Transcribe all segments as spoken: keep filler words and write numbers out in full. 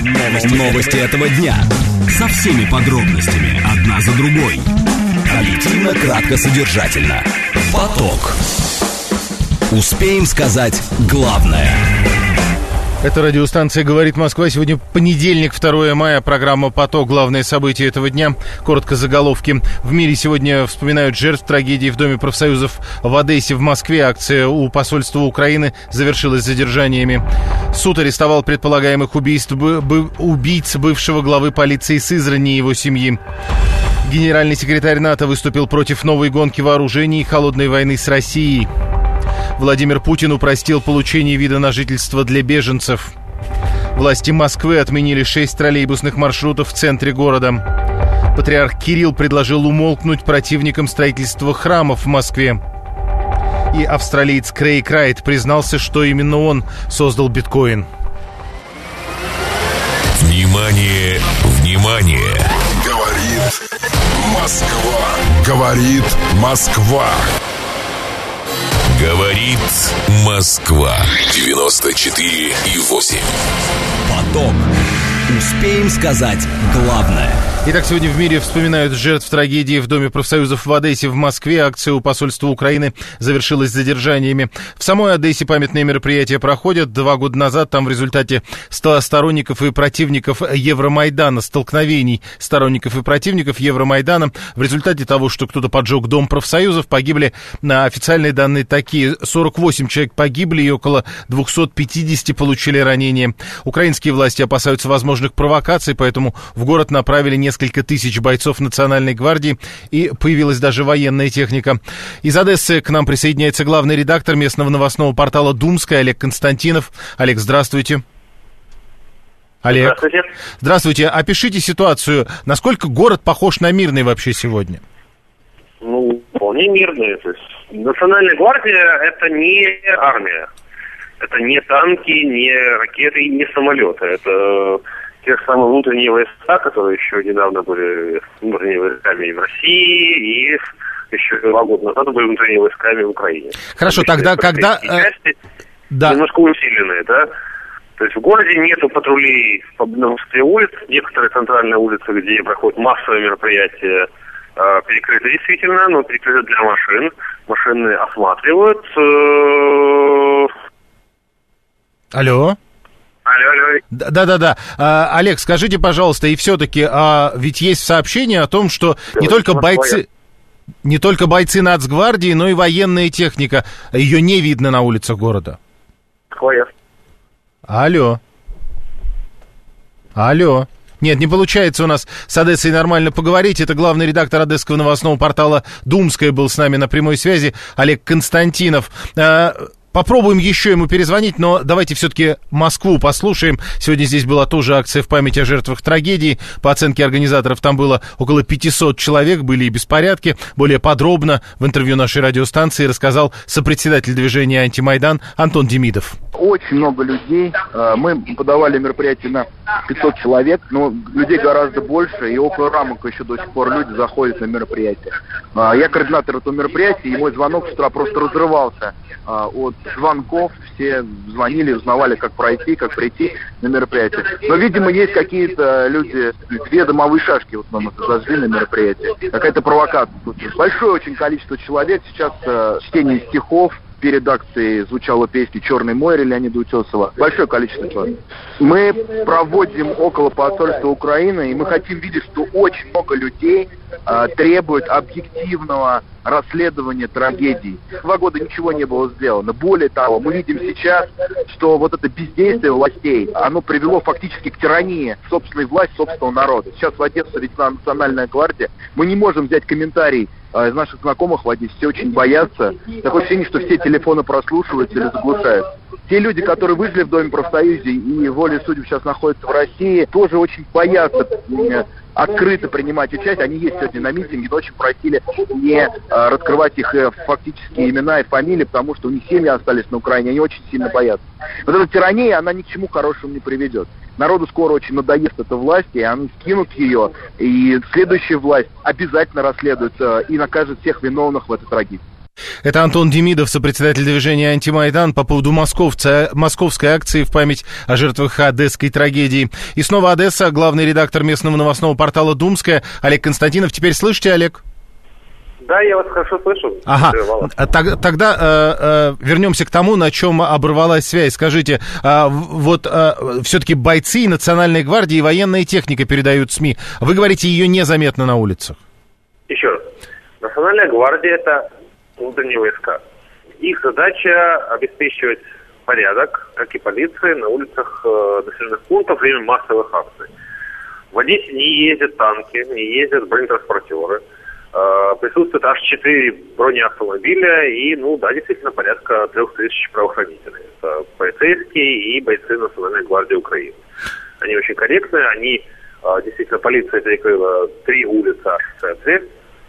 Новости, новости этого дня. Со всеми подробностями, одна за другой. Объективно, кратко, содержательно. Поток. Успеем сказать главное. Это радиостанция «Говорит Москва». Сегодня понедельник, второе мая. Программа «Поток». Главные события этого дня. Коротко заголовки. В мире сегодня вспоминают жертв трагедии в Доме профсоюзов в Одессе. В Москве акция у посольства Украины завершилась задержаниями. Суд арестовал предполагаемых убийств, б, б, убийц бывшего главы полиции Сызрани и его семьи. Генеральный секретарь НАТО выступил против новой гонки вооружений и холодной войны с Россией. Владимир Путин упростил получение вида на жительство для беженцев. Власти Москвы отменили шесть троллейбусных маршрутов в центре города. Патриарх Кирилл предложил умолкнуть противникам строительства храмов в Москве. И австралиец Крейг Райт признался, что именно он создал биткоин. Внимание, внимание! Говорит Москва. Говорит Москва. Говорит Москва. девяносто четыре и восемь. Поток. Успеем сказать главное. Итак, сегодня в мире вспоминают жертв трагедии в Доме профсоюзов в Одессе. В Москве акция у посольства Украины завершилась задержаниями. В самой Одессе памятные мероприятия проходят. Два года назад там в результате сторонников и противников Евромайдана, столкновений сторонников и противников Евромайдана, в результате того, что кто-то поджег Дом профсоюзов, погибли, на официальные данные такие: сорок восемь человек погибли и около двести пятьдесят получили ранения. Украинские власти опасаются возможных провокаций, поэтому в город направили несколько тысяч бойцов Национальной гвардии, и появилась даже военная техника. Из Одессы к нам присоединяется главный редактор местного новостного портала «Думская» Олег Константинов. Олег, здравствуйте. Олег. Здравствуйте. Здравствуйте. Опишите ситуацию. Насколько город похож на мирный вообще сегодня? Ну, вполне мирный. То есть Национальная гвардия — это не армия. Это не танки, не ракеты и не самолеты. Это те же самые внутренние войска, которые еще недавно были внутренними войсками в России, и еще два года назад были внутренними войсками в Украине. Хорошо, тогда, когда... Части да. Немножко усиленные, да? То есть в городе нету патрулей по большинстве улиц. Некоторые центральные улицы, где проходят массовые мероприятия, перекрыты действительно, но перекрыты для машин. Машины осматривают. Алло? Алло, алло. Да-да-да. А, Олег, скажите, пожалуйста, и все-таки, а, ведь есть сообщение о том, что не только бойцы, не только бойцы Нацгвардии, но и военная техника, ее не видно на улицах города. Москва. Алло. Алло. Нет, не получается у нас с Одессой нормально поговорить. Это главный редактор одесского новостного портала «Думская» был с нами на прямой связи, Олег Константинов. А, Попробуем еще ему перезвонить, но давайте все-таки Москву послушаем. Сегодня здесь была тоже акция в память о жертвах трагедии. По оценке организаторов, там было около пятьсот человек, были и беспорядки. Более подробно в интервью нашей радиостанции рассказал сопредседатель движения «Антимайдан» Антон Демидов. Очень много людей. Мы подавали мероприятие на пятьсот человек, но людей гораздо больше, и около рамок еще до сих пор люди заходят на мероприятие. Я координатор этого мероприятия, и мой звонок с утра просто разрывался от звонков. Все звонили, узнавали, как пройти, как прийти на мероприятие. Но, видимо, есть какие-то люди, две дымовые шашки вот нам это зажгли на мероприятие. Какая-то провокация. Большое очень количество человек. Сейчас э, чтение стихов. Перед акцией звучала песня «Черный море» Леонида Утесова. Большое количество. Мы проводим около посольства Украины, и мы хотим видеть, что очень много людей э, требуют объективного расследования трагедий. Два года ничего не было сделано. Более того, мы видим сейчас, что вот это бездействие властей, оно привело фактически к тирании собственной власти, собственного народа. Сейчас в Одессу ведена Национальная гвардия. Мы не можем взять комментарий из наших знакомых в Одессе, все очень боятся. Такое ощущение, что все телефоны прослушиваются или заглушают. Те люди, которые выжили в Доме профсоюза и волей судеб сейчас находятся в России, тоже очень боятся открыто принимать участие. Они есть сегодня на митинге, но очень просили не а, раскрывать их э, фактические имена и фамилии, потому что у них семьи остались на Украине, они очень сильно боятся. Вот эта тирания, она ни к чему хорошему не приведет. Народу скоро очень надоест эта власть, и они скинут ее, и следующая власть обязательно расследует э, и накажет всех виновных в этой трагедии. Это Антон Демидов, сопредседатель движения «Антимайдан», по поводу московца, московской акции в память о жертвах одесской трагедии. И снова Одесса, главный редактор местного новостного портала «Думская» Олег Константинов. Теперь слышите, Олег? Да, я вас хорошо слышу. Ага, Тог, тогда э, э, вернемся к тому, на чем оборвалась связь. Скажите, э, вот э, все-таки бойцы Национальной гвардии и военная техника передают СМИ. Вы говорите, ее незаметно на улицах. Еще раз. Национальная гвардия – это внутренние войска. Их задача обеспечивать порядок, как и полиции, на улицах э, населенных пунктов во время массовых акций. В Одессе не ездят танки, не ездят бронетранспортеры. Э, присутствует аж четыре бронеавтомобиля и, ну да, действительно, порядка трех тысяч правоохранителей. Это полицейские и бойцы Национальной гвардии Украины. Они очень корректные, они, э, действительно, полиция перекрыла три улицы аж в центре.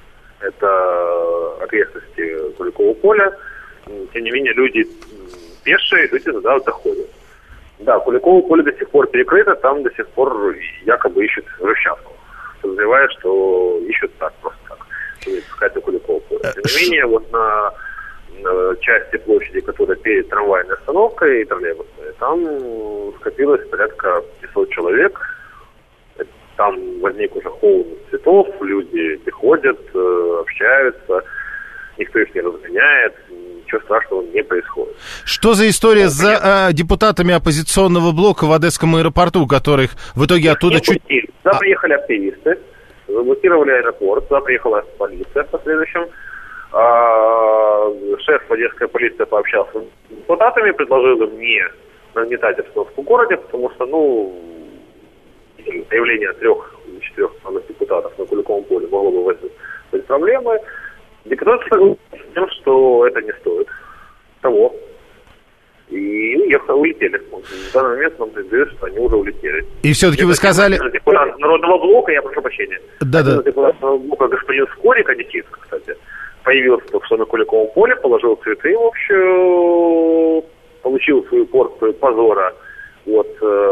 Это окрестности Куликового поля. Тем не менее, люди пешие, люди туда вот доходят. Да, Куликовое поле до сих пор перекрыто, там до сих пор якобы ищут взрывчатку. Подозревая, что ищут так, просто так, чтобы не пускать на Куликовое поле. Тем не менее, вот на, на части площади, которая перед трамвайной остановкой и троллейбусной, там скопилось порядка пятьсот человек. Там возник уже холод цветов, люди приходят, общаются, никто их не разгоняет, ничего страшного не происходит. Что за история с э, депутатами оппозиционного блока в Одесском аэропорту, которых в итоге оттуда не чуть... Пустили. Туда приехали активисты, заблокировали аэропорт, туда приехала полиция в последующем. А, шеф одесской полиции пообщался с депутатами, предложил им не нагнетать обстановку в городе, потому что, ну, появление трех или четырех самых депутатов на Куликовом поле могло бы вызвать проблемы. Депутаты согласились с тем, что это не стоит того. И уехали, улетели. В данный момент нам передают, что они уже улетели. И все-таки вы сказали... Депутат Народного блока, я прошу прощения. Да-да. Депутат Народного блока господин Скорик, Одессинск, кстати, появился только что на Куликовом поле, положил цветы в общую, получил свою порцию позора от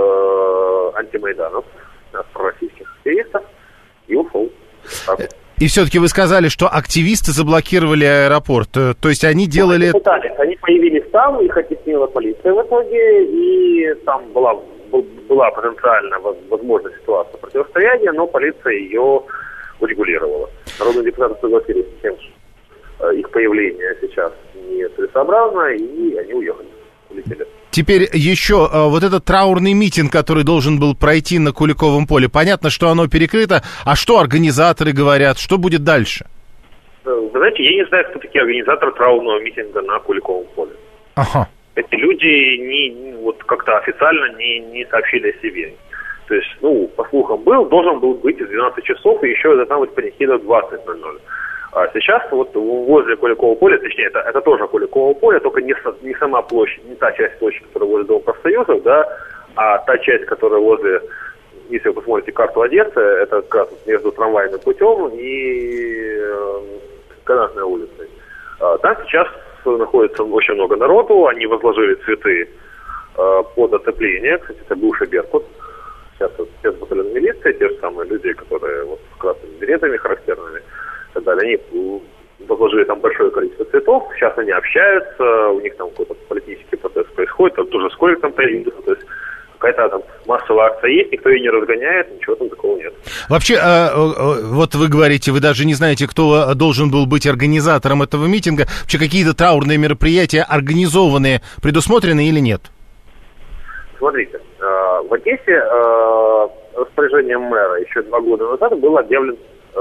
э, антимайданов, от пророссийских активистов, и ушел. Так. И все-таки вы сказали, что активисты заблокировали аэропорт. То есть они делали... Они пытались, они появились там, их оттеснила полиция в итоге, и там была, была потенциально возможная ситуация противостояния, но полиция ее урегулировала. Народные депутаты согласились с тем, что их появление сейчас не целесообразно, и они уехали, улетели. Теперь еще вот этот траурный митинг, который должен был пройти на Куликовом поле. Понятно, что оно перекрыто. А что организаторы говорят? Что будет дальше? Вы знаете, я не знаю, кто такие организаторы траурного митинга на Куликовом поле. Ага. Эти люди не, вот как-то официально не, не сообщили о себе. То есть, ну, по слухам был, должен был быть в двенадцать часов, и еще должна быть панихида в двадцать ноль ноль. А сейчас вот возле Куликового поля, точнее, это, это тоже Куликовое поле, только не, не сама площадь, не та часть площади, которая возле Дома профсоюзов, да, а та часть, которая возле, если вы посмотрите карту Одессы, это как раз между трамвайным путем и э, Канатной улицей. А, там сейчас находится очень много народу, они возложили цветы э, под оцепление, кстати, это бывший Беркут, сейчас вот спецбатальон милиции, те же самые люди, которые вот с красными беретами характерными, и так далее. Они возложили там большое количество цветов, сейчас они общаются, у них там какой-то политический процесс происходит, там тоже Скорик там появился, то есть какая-то там массовая акция есть, никто ее не разгоняет, ничего там такого нет. Вообще, вот вы говорите, вы даже не знаете, кто должен был быть организатором этого митинга, вообще какие-то траурные мероприятия организованные, предусмотрены или нет? Смотрите, в Одессе распоряжением мэра еще два года назад был объявлен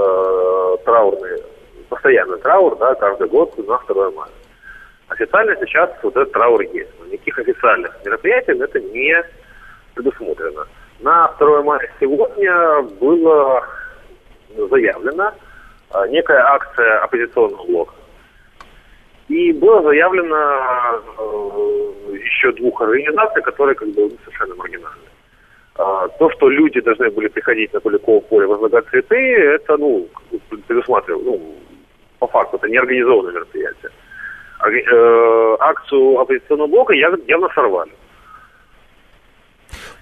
траурный, постоянный траур, да, каждый год на второе мая. Официально сейчас вот этот траур есть, но никаких официальных мероприятий это не предусмотрено. На второе мая сегодня было заявлено некая акция оппозиционного блока. И было заявлено еще двух организаций, которые как бы совершенно маргинальны. То, что люди должны были приходить на Куликово поле, возлагать цветы, это, ну, предусматривало, ну, по факту, это не организованное мероприятие. А, э, акцию оппозиционного блока явно сорвали.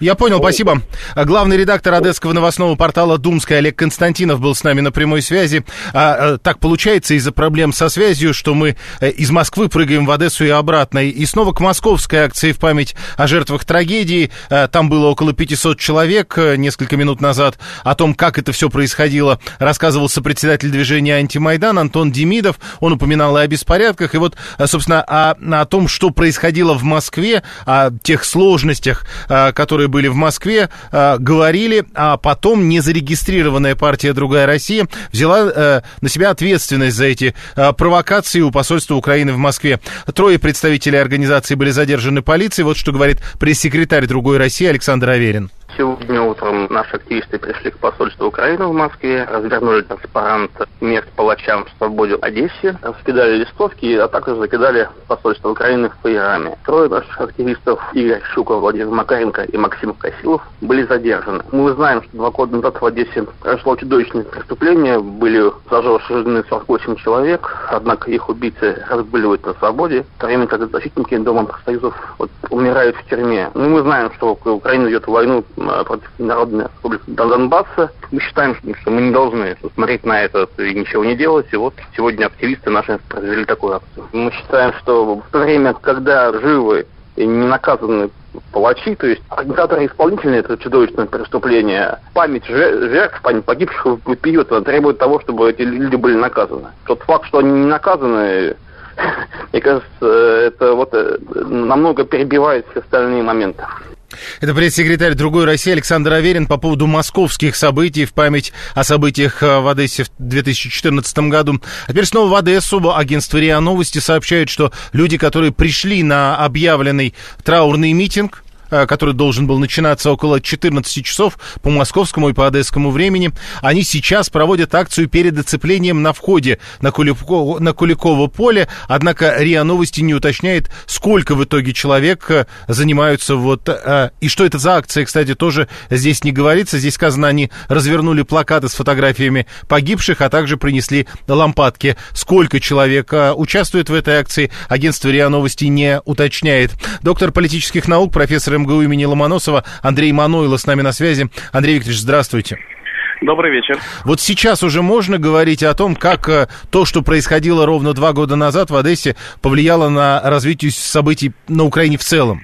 Я понял, спасибо. Главный редактор одесского новостного портала «Думская» Олег Константинов был с нами на прямой связи. А, так получается из-за проблем со связью, что мы из Москвы прыгаем в Одессу и обратно. И снова к московской акции в память о жертвах трагедии. Там было около пятисот человек несколько минут назад. О том, как это все происходило, рассказывал сопредседатель движения «Антимайдан» Антон Демидов. Он упоминал и о беспорядках, и вот, собственно, о, о том, что происходило в Москве, о тех сложностях, которые были в Москве, говорили, а потом незарегистрированная партия «Другая Россия» взяла на себя ответственность за эти провокации у посольства Украины в Москве. Трое представителей организации были задержаны полицией. Вот что говорит пресс-секретарь «Другой России» Александр Аверин. Сегодня утром наши активисты пришли к посольству Украины в Москве, развернули транспарант «Смерть палачам в свободе» в Одессе, раскидали листовки, а также закидали посольство Украины в Фейраме. Трое наших активистов, Игорь Щуков, Владимир Макаренко и Максим Косилов, были задержаны. Мы знаем, что два года назад в Одессе произошло чудовищное преступление, были зажжены сорок восемь человек, однако их убийцы разгуливают на свободе, в то время как защитники Дома профсоюзов вот, умирают в тюрьме. Ну, мы знаем, что Украина ведет войну против Народной Республики Донбасса. Мы считаем, что мы не должны смотреть на это и ничего не делать. И вот сегодня активисты наши произвели такую акцию. Мы считаем, что в то время, когда живы и не наказаны палачи, то есть организаторы исполнительные этого чудовищного преступления, память жертв, память погибших вопиет, требует того, чтобы эти люди были наказаны. Тот факт, что они не наказаны, мне кажется, это вот намного перебивает все остальные моменты. Это пресс-секретарь «Другой России» Александр Аверин по поводу московских событий в память о событиях в Одессе в две тысячи четырнадцатом году. А теперь снова в Одессу. Агентство РИА Новости сообщает, что люди, которые пришли на объявленный траурный митинг, который должен был начинаться около четырнадцати часов по московскому и по одесскому времени, они сейчас проводят акцию перед оцеплением на входе на, Куликово, на Куликово поле, однако РИА Новости не уточняет, сколько в итоге человек занимаются вот... И что это за акция, кстати, тоже здесь не говорится. Здесь сказано, они развернули плакаты с фотографиями погибших, а также принесли лампадки. Сколько человек участвует в этой акции, агентство РИА Новости не уточняет. Доктор политических наук, профессор МГУ имени Ломоносова Андрей Манойло с нами на связи. Андрей Викторович, здравствуйте. Добрый вечер. Вот сейчас уже можно говорить о том, как то, что происходило ровно два года назад в Одессе, повлияло на развитие событий на Украине в целом?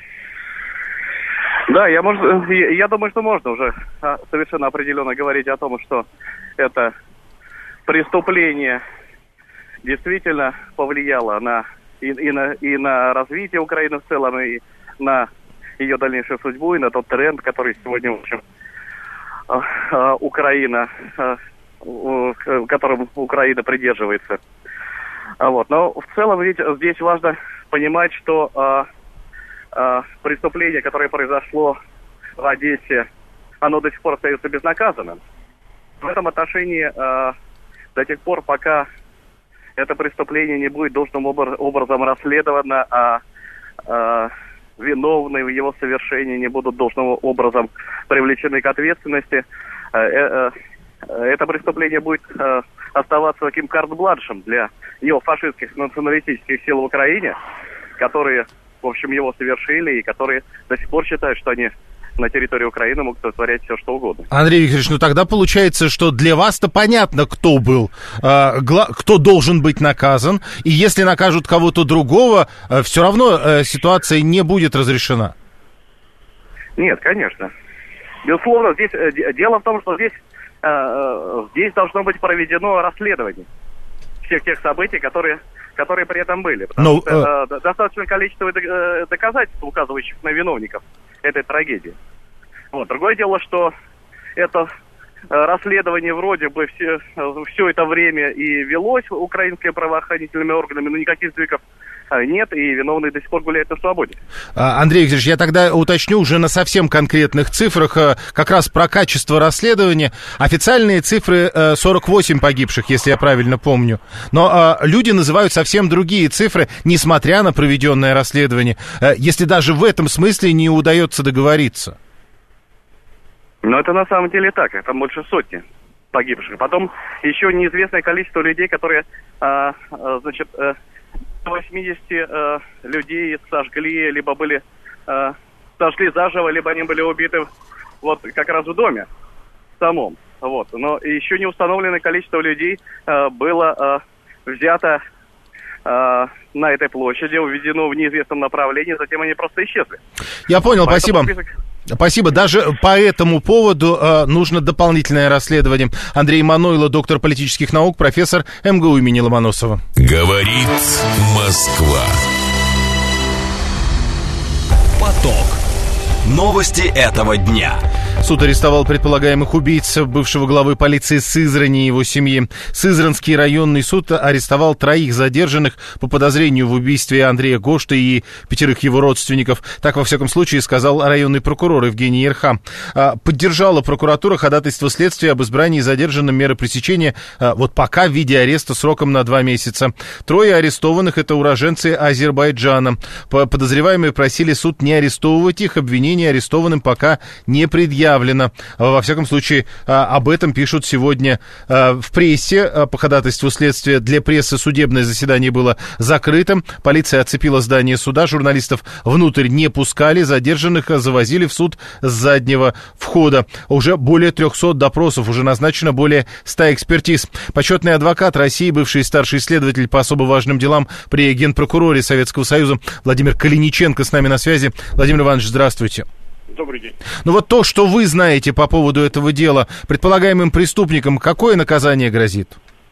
Да, я, может, я думаю, что можно уже совершенно определенно говорить о том, что это преступление действительно повлияло на, и, и, на, и на развитие Украины в целом, и на ее дальнейшую судьбу, и на тот тренд, который сегодня, в общем, Украина, которым Украина придерживается. Вот. Но в целом, ведь здесь важно понимать, что а, а, преступление, которое произошло в Одессе, оно до сих пор остается безнаказанным. В этом отношении а, до тех пор, пока это преступление не будет должным образом расследовано, а, а виновные в его совершении не будут должным образом привлечены к ответственности, это преступление будет оставаться таким карт-бланшем для неофашистских националистических сил в Украине, которые, в общем, его совершили и которые до сих пор считают, что они на территории Украины могут вытворять все, что угодно. Андрей Викторович, ну тогда получается, что для вас-то понятно, кто был, э, гла- кто должен быть наказан, и если накажут кого-то другого, э, все равно э, ситуация не будет разрешена. Нет, конечно. Безусловно, здесь э, дело в том, что здесь, э, здесь должно быть проведено расследование всех тех событий, которые, которые при этом были. Потому Но, что э, достаточное количество доказательств, указывающих на виновников этой трагедии. Вот. Другое дело, что это расследование вроде бы все, все это время и велось украинскими правоохранительными органами, но никаких сдвигов нет, и виновные до сих пор гуляют на свободе. Андрей Викторович, я тогда уточню уже на совсем конкретных цифрах, как раз про качество расследования. Официальные цифры сорок восемь погибших, если я правильно помню. Но люди называют совсем другие цифры, несмотря на проведенное расследование, если даже в этом смысле не удается договориться. Но это на самом деле так, это больше сотни погибших. Потом еще неизвестное количество людей, которые, а, а, значит, а, восемьдесят а, людей сожгли, либо были а, сошли заживо, либо они были убиты вот как раз в доме самом. Вот. Но еще не установленное количество людей э, было э, взято э, на этой площади, уведено в неизвестном направлении, затем они просто исчезли. Я понял, Поэтому спасибо. список... Спасибо. Даже по этому поводу э, нужно дополнительное расследование. Андрей Манойло, доктор политических наук, профессор эм гэ у имени Ломоносова. Говорит Москва. Поток. Новости этого дня. Суд арестовал предполагаемых убийц бывшего главы полиции Сызрани и его семьи. Сызранский районный суд арестовал троих задержанных по подозрению в убийстве Андрея Гошты и пятерых его родственников. Так, во всяком случае, сказал районный прокурор Евгений Ерха. Поддержала прокуратура ходатайство следствия об избрании задержанным меры пресечения вот пока в виде ареста сроком на два месяца. Трое арестованных — это уроженцы Азербайджана. Подозреваемые просили суд не арестовывать их, обвинение арестованным пока не предъявлено. Во всяком случае, об этом пишут сегодня в прессе. По ходатайству следствия для прессы судебное заседание было закрытым. Полиция оцепила здание суда, журналистов внутрь не пускали, задержанных завозили в суд с заднего входа. Уже более трехсот допросов, уже назначено более ста экспертиз. Почетный адвокат России, бывший старший следователь по особо важным делам при Генпрокуроре Советского Союза Владимир Калиниченко с нами на связи. Владимир Иванович, здравствуйте. Добрый день. Ну вот то, что вы знаете по поводу этого дела, предполагаемым преступникам какое наказание грозит?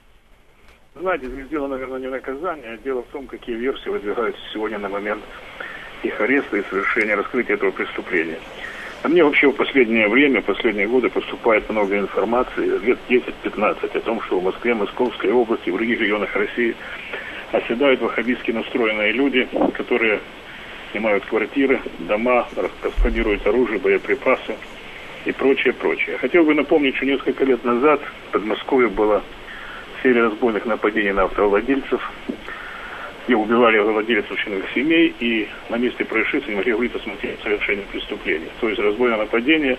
Знаете, здесь дело, наверное, не наказание, а дело в том, какие версии выдвигаются сегодня на момент их ареста и совершения раскрытия этого преступления. А мне вообще в последнее время, в последние годы поступает много информации, лет десять-пятнадцать, о том, что в Москве, Московской области, в других регионах России оседают ваххабистски настроенные люди, которые снимают квартиры, дома, распространяют оружие, боеприпасы и прочее, прочее. Хотел бы напомнить, что несколько лет назад в Подмосковье была серия разбойных нападений на автовладельцев, где убивали владельцев членов семей, и на месте происшествия не могли выйти смотреть совершение преступления. То есть разбойное нападение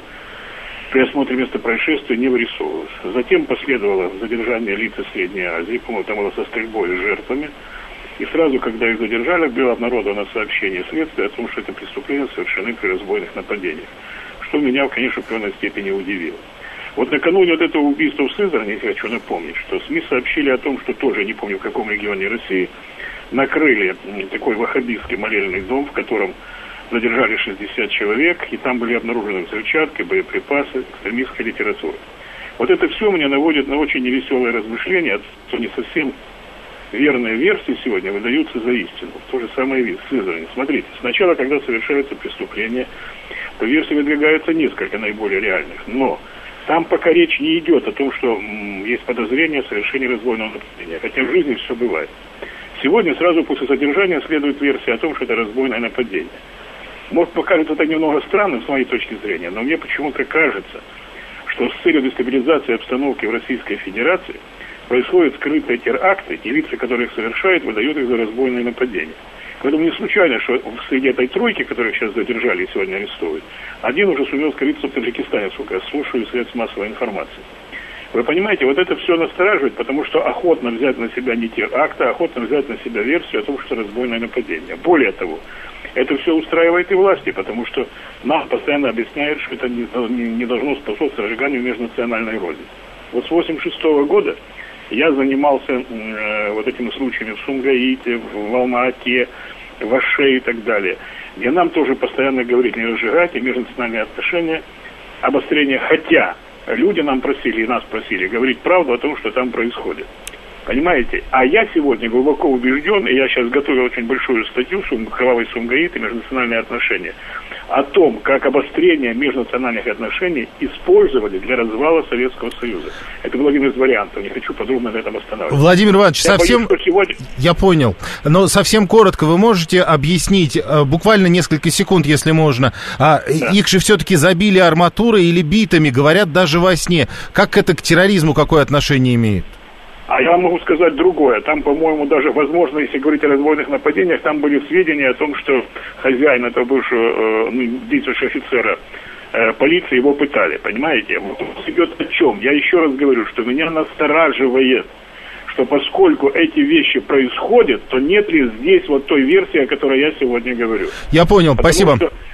при осмотре места происшествия не вырисовывалось. Затем последовало задержание лиц из Средней Азии, по-моему, там было со стрельбой с жертвами. И сразу, когда их задержали, было обнародовано сообщение следствия о том, что это преступления совершены при разбойных нападениях. Что меня, конечно, в определенной степени удивило. Вот накануне вот этого убийства в Сызрани, я хочу напомнить, что СМИ сообщили о том, что тоже, не помню в каком регионе России, накрыли такой ваххабистский молельный дом, в котором задержали шестьдесят человек, и там были обнаружены взрывчатки, боеприпасы, экстремистская литература. Вот это все меня наводит на очень невеселое размышление, что не совсем верные версии сегодня выдаются за истину. То же самое вид в Сызрани. Смотрите, сначала, когда совершаются преступления, то версии выдвигаются несколько наиболее реальных. Но там пока речь не идет о том, что м, есть подозрение в совершении разбойного нападения. Хотя в жизни все бывает. Сегодня сразу после задержания следует версия о том, что это разбойное нападение. Может, покажется это немного странным с моей точки зрения, но мне почему-то кажется, что с целью дестабилизации обстановки в Российской Федерации происходят скрытые теракты, и лица, которые их совершают, выдают их за разбойное нападение. Поэтому не случайно, что среди этой тройки, которых сейчас задержали и сегодня арестовывают, один уже сумел скрыться в Таджикистане, сколько я слушаю средств массовой информации. Вы понимаете, вот это все настораживает, потому что охотно взять на себя не теракты, а охотно взять на себя версию о том, что это разбойное нападение. Более того, это все устраивает и власти, потому что нам постоянно объясняют, что это не, не, не должно способствовать разжиганию межнациональной розни. Вот с восемьдесят шестого года я занимался э, вот этими случаями в Сумгаите, в Алма-Ате, в Аше и так далее, где нам тоже постоянно говорили не разжигать и межнациональные отношения, обострение, хотя люди нам просили, и нас просили говорить правду о том, что там происходит. Понимаете? А я сегодня глубоко убежден, и я сейчас готовил очень большую статью «Кровавый Сумгаит и межнациональные отношения», о том, как обострение межнациональных отношений использовали для развала Советского Союза. Это был один из вариантов, не хочу подробно на этом останавливаться. Владимир Иванович, я совсем... боюсь, сегодня... Я понял, но совсем коротко вы можете объяснить, буквально несколько секунд, если можно, а, да. Их же все-таки забили арматурой или битами, говорят даже во сне. Как это к терроризму какое отношение имеет? А я могу сказать другое. Там, по-моему, даже, возможно, если говорить о разбойных нападениях, там были сведения о том, что хозяин этого бывшего, э, действующего офицера э, полиции его пытали. Понимаете? Вот идет о чем? Я еще раз говорю, что меня настораживает, что поскольку эти вещи происходят, то нет ли здесь вот той версии, о которой я сегодня говорю. Я понял, Потому спасибо. Что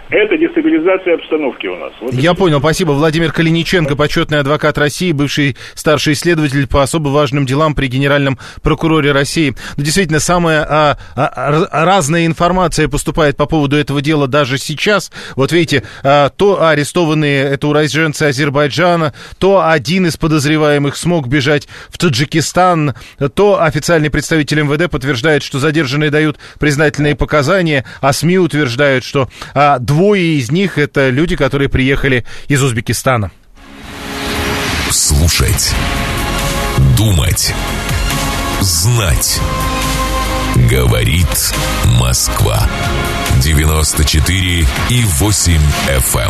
Это дестабилизация обстановки у нас. Вот Я это... понял, спасибо. Владимир Калиниченко, почетный адвокат России, бывший старший исследователь по особо важным делам при Генеральном прокуроре России. Но действительно, самая а, а, разная информация поступает по поводу этого дела даже сейчас. Вот видите, а, то арестованные это уроженцы Азербайджана, то один из подозреваемых смог бежать в Таджикистан, то официальный представитель эм вэ дэ подтверждает, что задержанные дают признательные показания, а СМИ утверждают, что а, двое из них — это люди, которые приехали из Узбекистана. Слушать, думать, знать. Говорит Москва. девяносто четыре и восемь эф эм.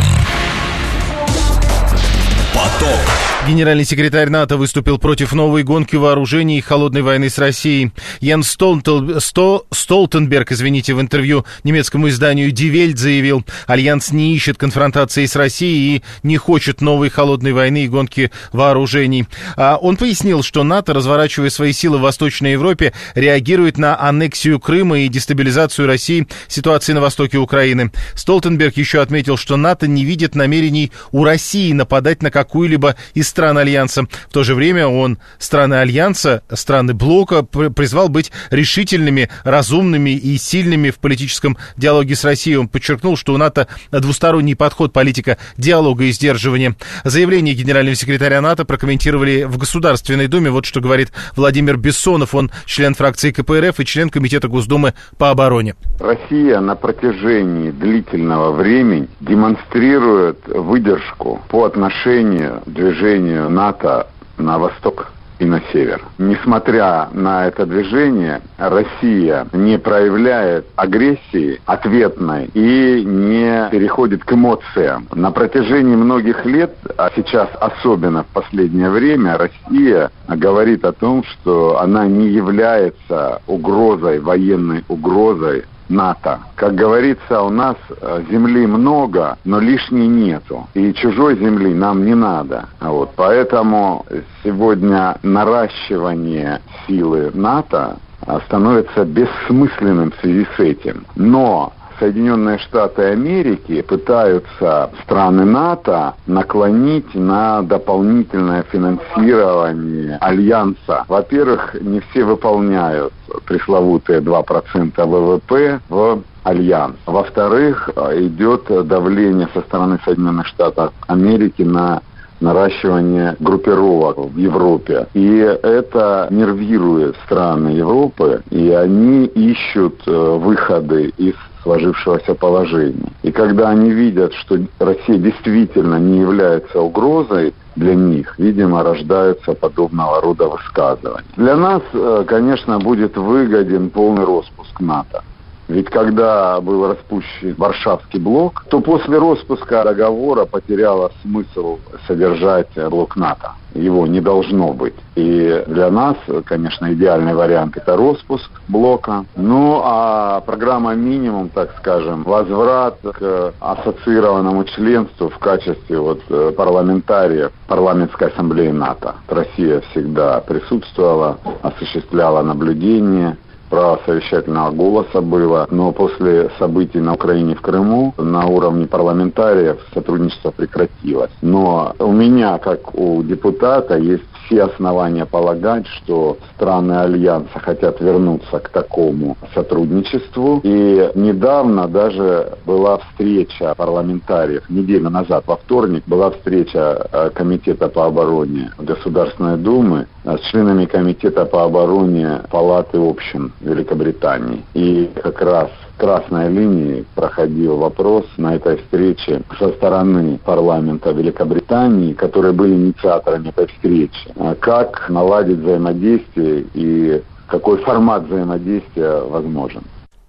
Поток. Генеральный секретарь НАТО выступил против новой гонки вооружений и холодной войны с Россией. Йенс Столтел... Сто... Столтенберг, извините, в интервью немецкому изданию Die Welt заявил, Альянс не ищет конфронтации с Россией и не хочет новой холодной войны и гонки вооружений. А он пояснил, что НАТО, разворачивая свои силы в Восточной Европе, реагирует на аннексию Крыма и дестабилизацию России ситуации на востоке Украины. Столтенберг еще отметил, что НАТО не видит намерений у России нападать на какую-либо из стран Альянса. В то же время он страны Альянса, страны блока призвал быть решительными, разумными и сильными в политическом диалоге с Россией. Он подчеркнул, что у НАТО двусторонний подход, политика диалога и сдерживания. Заявление генерального секретаря НАТО прокомментировали в Государственной Думе. Вот что говорит Владимир Бессонов. Он член фракции ка пэ эр эф и член Комитета Госдумы по обороне. Россия на протяжении длительного времени демонстрирует выдержку по отношению к движению НАТО на восток и на север. Несмотря на это движение, Россия не проявляет агрессии ответной и не переходит к эмоциям. На протяжении многих лет, а сейчас особенно в последнее время, Россия говорит о том, что она не является угрозой, военной угрозой НАТО. Как говорится, у нас земли много, но лишней нету. И чужой земли нам не надо. Вот. Поэтому сегодня наращивание силы НАТО становится бессмысленным в связи с этим. Но Соединенные Штаты Америки пытаются страны НАТО наклонить на дополнительное финансирование Альянса. Во-первых, не все выполняют пресловутые два процента вэ вэ пэ в Альянс. Во-вторых, идет давление со стороны Соединенных Штатов Америки на наращивание группировок в Европе. И это нервирует страны Европы, и они ищут выходы из сложившегося положения. И когда они видят, что Россия действительно не является угрозой для них, видимо, рождаются подобного рода высказывания. Для нас, конечно, будет выгоден полный распуск НАТО. Ведь когда был распущен Варшавский блок, то после распуска договора потеряло смысл содержать блок НАТО. Его не должно быть. И для нас, конечно, идеальный вариант – это распуск блока. Ну, а программа «Минимум», так скажем, возврат к ассоциированному членству в качестве вот парламентариев парламентской ассамблеи НАТО. Россия всегда присутствовала, осуществляла наблюдение. Право совещательного голоса было, но после событий на Украине, в Крыму, на уровне парламентариев сотрудничество прекратилось. Но у меня, как у депутата, есть все основания полагать, что страны Альянса хотят вернуться к такому сотрудничеству. И недавно даже была встреча парламентариев, неделю назад, во вторник, была встреча Комитета по обороне Государственной Думы с членами Комитета по обороне Палаты общин Великобритании. И как раз красной линией проходил вопрос на этой встрече со стороны парламента Великобритании, которые были инициаторами этой встречи. Как наладить взаимодействие и какой формат взаимодействия возможен.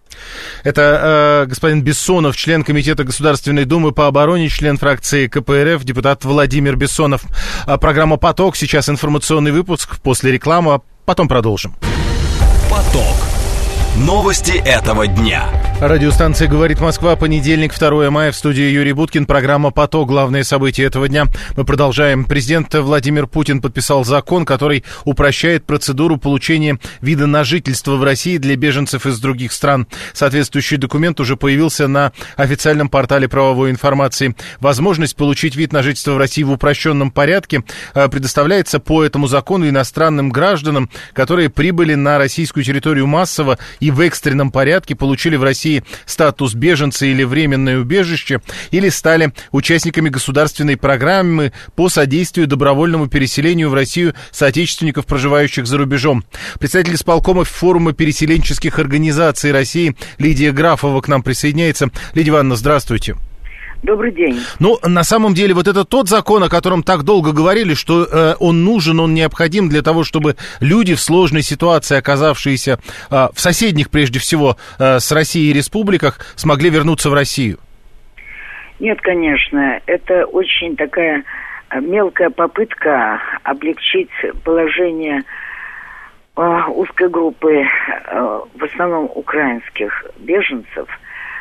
Это э, господин Бессонов, член Комитета Государственной Думы по обороне, член фракции ка пэ эр эф, депутат Владимир Бессонов. Программа «Поток». Сейчас информационный выпуск, после рекламы, а потом продолжим. «Поток». Новости этого дня. Радиостанция «Говорит Москва», понедельник, второе мая, в студии Юрий Буткин, программа «Поток», главные события этого дня. Мы продолжаем. Президент Владимир Путин подписал закон, который упрощает процедуру получения вида на жительство в России для беженцев из других стран. Соответствующий документ уже появился на официальном портале правовой информации. Возможность получить вид на жительство в России в упрощенном порядке предоставляется по этому закону иностранным гражданам, которые прибыли на российскую территорию массово и в экстренном порядке получили в России статус беженца или временное убежище, или стали участниками государственной программы по содействию добровольному переселению в Россию соотечественников, проживающих за рубежом. Представитель исполкома форума переселенческих организаций России Лидия Графова к нам присоединяется. Лидия Ивановна, здравствуйте. Добрый день. Ну, на самом деле, вот это тот закон, о котором так долго говорили, что э, он нужен, он необходим для того, чтобы люди в сложной ситуации, оказавшиеся э, в соседних, прежде всего, э, с Россией республиках, смогли вернуться в Россию. Нет, конечно, это очень такая мелкая попытка облегчить положение э, узкой группы, э, в основном украинских беженцев,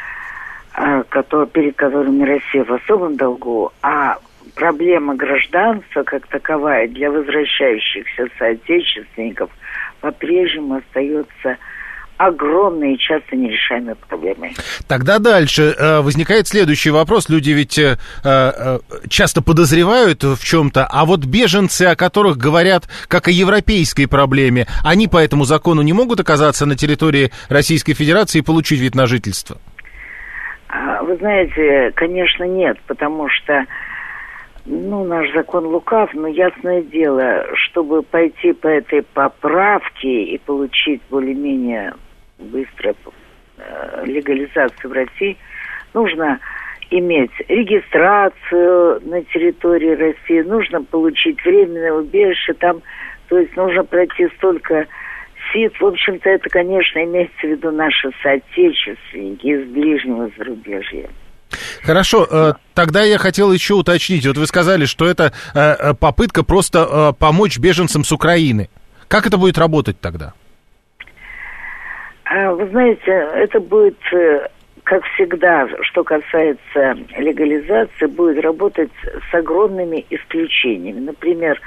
Который, перед которыми Россия в особом долгу, а проблема гражданства как таковая для возвращающихся соотечественников по-прежнему остается огромной и часто нерешаемой проблемой. Тогда дальше возникает следующий вопрос. Люди ведь часто подозревают в чем-то, а вот беженцы, о которых говорят как о европейской проблеме, они по этому закону не могут оказаться на территории Российской Федерации и получить вид на жительство? Вы знаете, конечно, нет, потому что, ну, наш закон лукав, но ясное дело, чтобы пойти по этой поправке и получить более-менее быстро э, легализацию в России, нужно иметь регистрацию на территории России, нужно получить временное убежище там, то есть нужно пройти столько... В общем-то, это, конечно, имеется в виду наши соотечественники из ближнего зарубежья. Хорошо, тогда я хотел еще уточнить. Вот вы сказали, что это попытка просто помочь беженцам с Украины. Как это будет работать тогда? Вы знаете, это будет, как всегда, что касается легализации, будет работать с огромными исключениями. Например,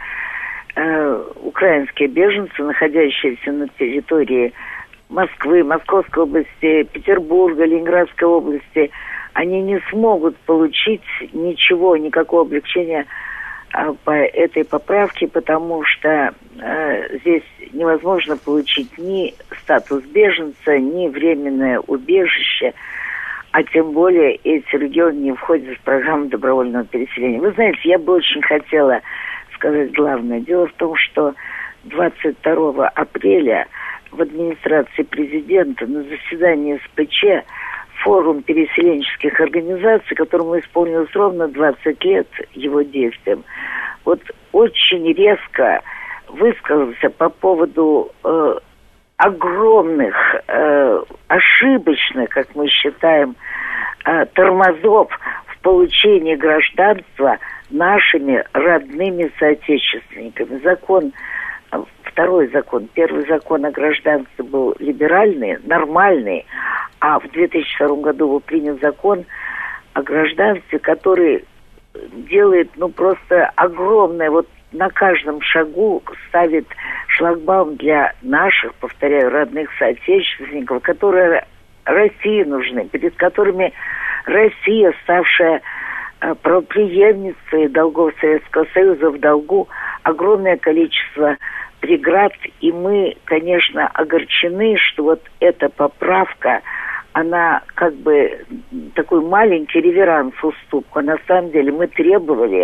украинские беженцы, находящиеся на территории Москвы, Московской области, Петербурга, Ленинградской области, они не смогут получить ничего, никакого облегчения по этой поправке, потому что э, здесь невозможно получить ни статус беженца, ни временное убежище, а тем более эти регионы не входят в программу добровольного переселения. Вы знаете, я бы очень хотела сказать главное. Дело в том, что двадцать второго апреля в администрации президента на заседании эс пэ че форум переселенческих организаций, которому исполнилось ровно двадцать лет его действиям, вот очень резко высказался по поводу э, огромных, э, ошибочных, как мы считаем, э, тормозов в получении гражданства нашими родными соотечественниками. Закон, второй закон, первый закон о гражданстве был либеральный, нормальный, а в две тысячи втором году был принят закон о гражданстве, который делает, ну, просто огромное, вот на каждом шагу ставит шлагбаум для наших, повторяю, родных соотечественников, которые России нужны, перед которыми Россия, ставшая правопреемницей долгов Советского Союза, в долгу огромное количество преград, и мы, конечно, огорчены, что вот эта поправка, она как бы такой маленький реверанс, уступку, а на самом деле мы требовали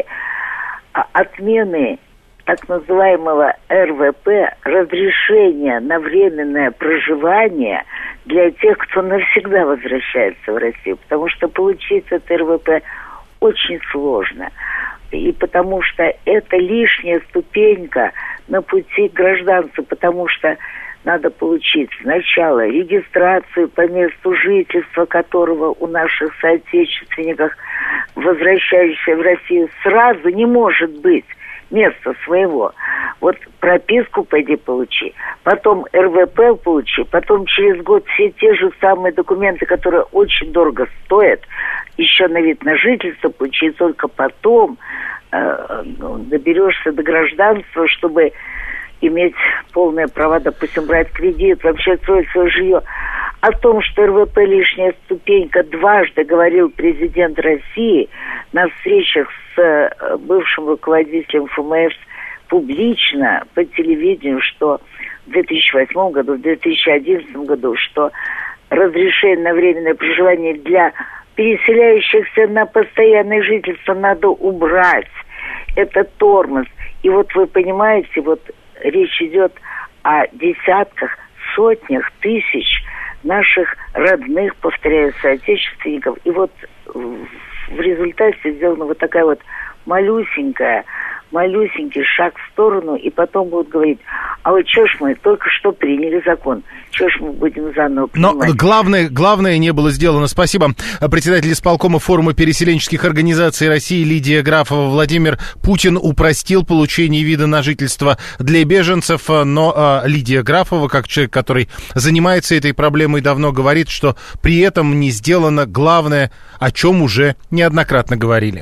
отмены так называемого эр вэ пэ, разрешения на временное проживание для тех, кто навсегда возвращается в Россию, потому что получить это эр вэ пэ очень сложно. И потому что это лишняя ступенька на пути к гражданству, потому что надо получить сначала регистрацию по месту жительства, которого у наших соотечественников, возвращающихся в Россию, сразу не может быть. места своего. Вот прописку пойди получи, потом эр вэ пэ получи, потом через год все те же самые документы, которые очень дорого стоят, еще на вид на жительство получи, и только потом э, доберешься до гражданства, чтобы иметь полные права, допустим, брать кредит, вообще строить свое жилье. О том, что эр вэ пэ лишняя ступенька, дважды говорил президент России на встречах с бывшим руководителем эф эм эс публично по телевидению, что в две тысячи восьмом году, в две тысячи одиннадцатом году, что разрешение на временное проживание для переселяющихся на постоянное жительство надо убрать. Это тормоз. И вот вы понимаете, вот речь идет о десятках, сотнях тысяч наших родных, повторяю, соотечественников. И вот в результате сделана вот такая вот малюсенькая, малюсенький шаг в сторону, и потом будут говорить: а вот что ж мы только что приняли закон, что ж мы будем заново принимать? Но главное, главное не было сделано. Спасибо. Председатель исполкома форума переселенческих организаций России Лидия Графова. Владимир Путин упростил получение вида на жительство для беженцев, но а, Лидия Графова, как человек, который занимается этой проблемой, давно говорит, что при этом не сделано главное, о чем уже неоднократно говорили.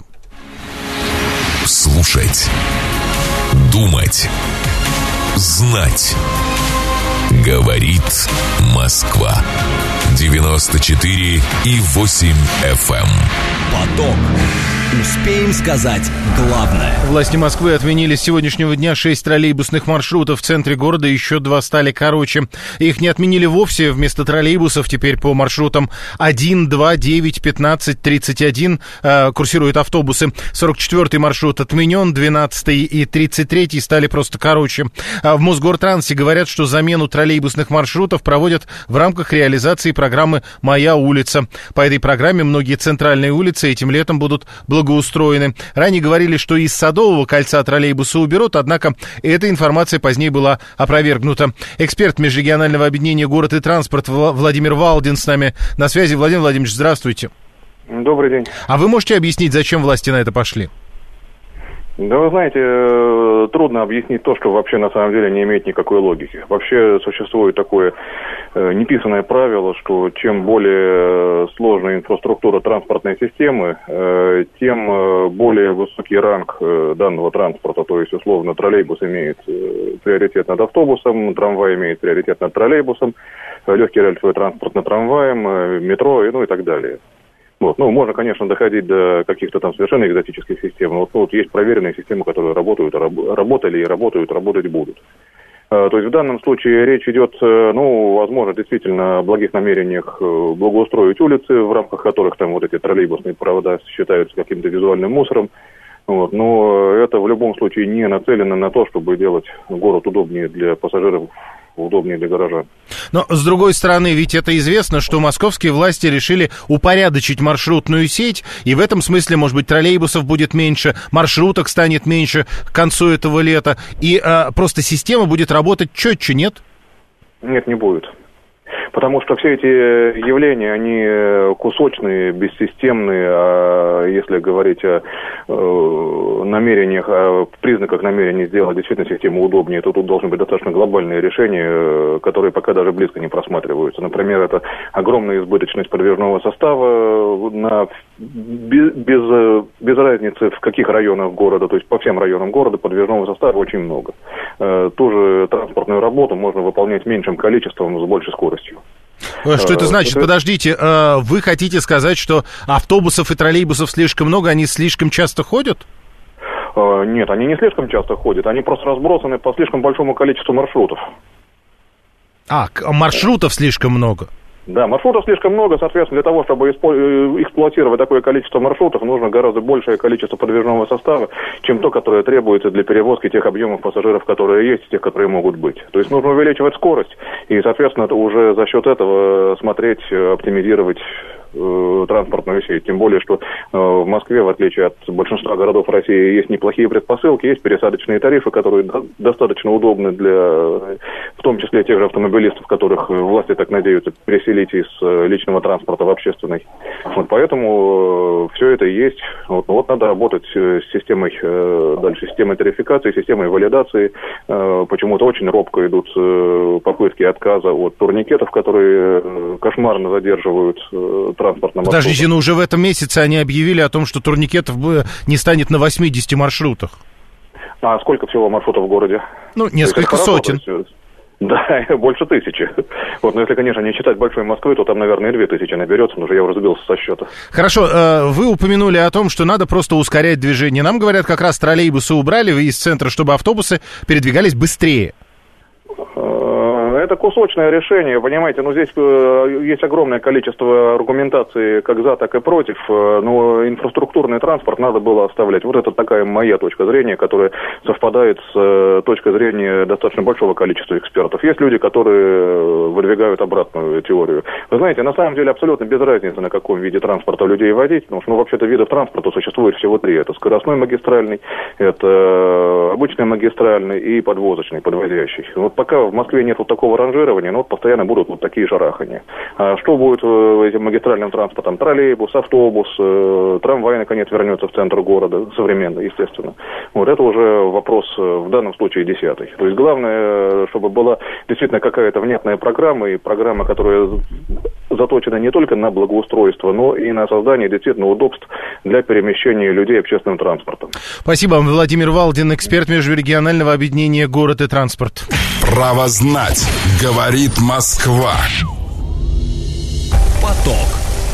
Слушать, думать, знать. Говорит Москва. девяносто четыре и восемь эф эм. Поток. Успеем сказать главное. Власти Москвы отменили с сегодняшнего дня шесть троллейбусных маршрутов в центре города, еще два стали короче. Их не отменили вовсе. Вместо троллейбусов теперь по маршрутам один, два, девять, пятнадцать, тридцать один э, курсируют автобусы. сорок четвёртый маршрут отменен, двенадцатый и тридцать третий стали просто короче. А в Мосгортрансе говорят, что замену троллейбусных маршрутов проводят в рамках реализации программы «Моя улица». По этой программе многие центральные улицы этим летом будут благоустроены. Ранее говорили, что из Садового кольца троллейбусы уберут, однако эта информация позднее была опровергнута. Эксперт межрегионального объединения «Город и транспорт» Владимир Валдин с нами на связи. Владимир Владимирович, здравствуйте. Добрый день. А вы можете объяснить, зачем власти на это пошли? Да вы знаете, трудно объяснить то, что вообще на самом деле не имеет никакой логики. Вообще существует такое неписанное правило, что чем более сложная инфраструктура транспортной системы, тем более высокий ранг данного транспорта. То есть, условно, троллейбус имеет приоритет над автобусом, трамвай имеет приоритет над троллейбусом, легкий рельсовый транспорт над трамваем, метро, ну и так далее. Вот. Ну, можно, конечно, доходить до каких-то там совершенно экзотических систем. Но вот, ну, вот есть проверенные системы, которые работают, раб- работали и работают, работать будут. А, то есть в данном случае речь идет, ну, возможно, действительно о благих намерениях благоустроить улицы, в рамках которых там вот эти троллейбусные провода считаются каким-то визуальным мусором. Вот. Но это в любом случае не нацелено на то, чтобы делать город удобнее для пассажиров, удобнее для горожан. Но, с другой стороны, ведь это известно, что московские власти решили упорядочить маршрутную сеть, и в этом смысле, может быть, троллейбусов будет меньше, маршруток станет меньше к концу этого лета, и а, просто система будет работать четче, нет? Нет, не будет. Потому что все эти явления, они кусочные, бессистемные, а если говорить о э, намерениях, о признаках намерений сделать действительно систему удобнее, то тут должны быть достаточно глобальные решения, которые пока даже близко не просматриваются. Например, это огромная избыточность подвижного состава на, без, без, без разницы в каких районах города, то есть по всем районам города подвижного состава очень много. Э, ту же транспортную работу можно выполнять меньшим количеством с большей скоростью. Что это значит? Подождите, вы хотите сказать, что автобусов и троллейбусов слишком много, они слишком часто ходят? Нет, они не слишком часто ходят, они просто разбросаны по слишком большому количеству маршрутов. А, маршрутов слишком много? Да, маршрутов слишком много, соответственно, для того, чтобы эксплуатировать такое количество маршрутов, нужно гораздо большее количество подвижного состава, чем то, которое требуется для перевозки тех объемов пассажиров, которые есть, и тех, которые могут быть. То есть нужно увеличивать скорость и, соответственно, уже за счет этого смотреть, оптимизировать э, транспортную сеть. Тем более, что э, в Москве, в отличие от большинства городов России, есть неплохие предпосылки, есть пересадочные тарифы, которые до- достаточно удобны для, в том числе, тех же автомобилистов, которых власти так надеются переселить из э, личного транспорта в общественный. Вот поэтому э, все это есть. Вот, вот надо работать с системой, э, дальше системой тарификации, системой валидации. Э, почему-то очень робко идут э, попытки отказа от турникетов, которые э, кошмарно задерживают э, транспорт на маршрутах. Подождите, ну уже в этом месяце они объявили о том, что турникетов не станет на восьмидесяти маршрутах. А сколько всего маршрутов в городе? Ну, несколько сотен. Да, больше тысячи. Вот, но если, конечно, не считать большой Москвы, то там, наверное, и две тысячи наберется, но уже я уже сбился со счета. Хорошо, вы упомянули о том, что надо просто ускорять движение. Нам говорят, как раз троллейбусы убрали из центра, чтобы автобусы передвигались быстрее. Это кусочное решение, понимаете, но здесь э, есть огромное количество аргументации как за, так и против, э, но инфраструктурный транспорт надо было оставлять. Вот это такая моя точка зрения, которая совпадает с э, точкой зрения достаточно большого количества экспертов. Есть люди, которые выдвигают обратную теорию. Вы знаете, на самом деле абсолютно без разницы, на каком виде транспорта людей водить, потому что, ну, вообще-то видов транспорта существует всего три. Это скоростной магистральный, это обычный магистральный и подвозочный, подвозящий. Вот пока в Москве нет вот такого ранжирования, но вот постоянно будут вот такие шарахания. А что будет э, этим магистральным транспортом? Троллейбус, автобус, э, трамвай, наконец, вернется в центр города, современный, естественно. Вот это уже вопрос э, в данном случае десятый. То есть главное, чтобы была действительно какая-то внятная программа, и программа, которая заточена не только на благоустройство, но и на создание действительно удобств для перемещения людей общественным транспортом. Спасибо. Владимир Валдин, эксперт межрегионального объединения «Город и транспорт». Право знать. Говорит Москва. Поток.